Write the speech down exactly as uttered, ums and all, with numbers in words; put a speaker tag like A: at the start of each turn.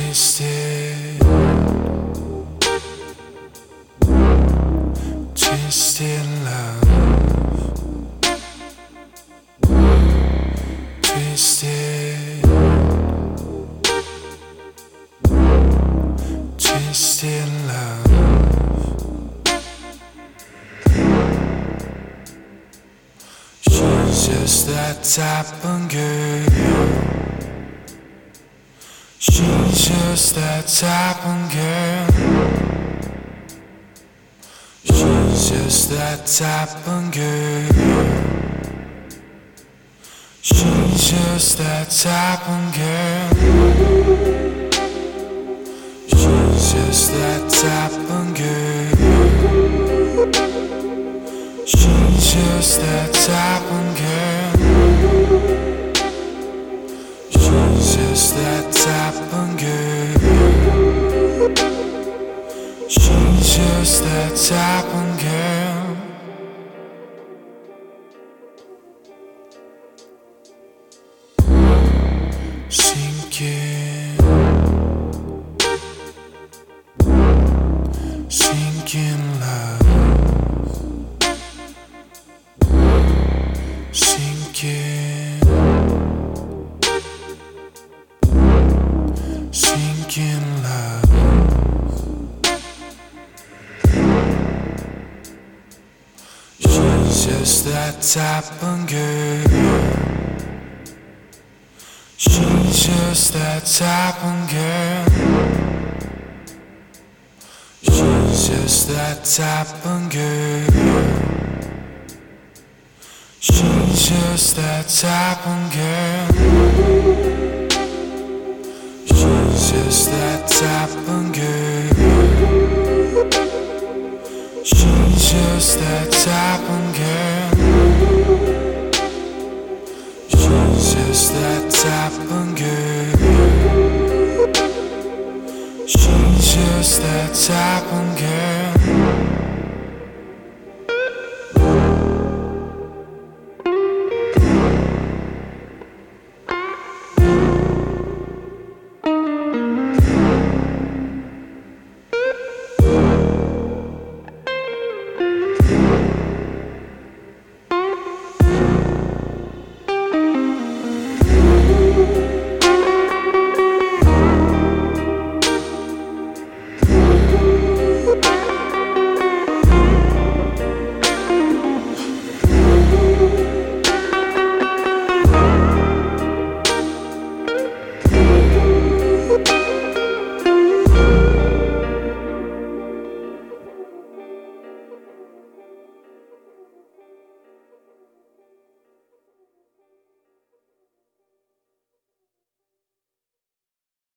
A: Twisted, twisted love, twisted, twisted love. She's just that type of girl. She's just that type of girl. She's just that type of girl. She's just that type of girl. She's just that type of girl. She's just that type of girl. She's just that type of girl. She's just that type of girl. Sinking, sinking love, sinking, sinking love. She's just that type of girl. She's just that type of girl. She's just that type of girl. She's just that type of girl. She's just that type of girl. She's just that type of girl. She's just that type of girl. She's just that type of girl.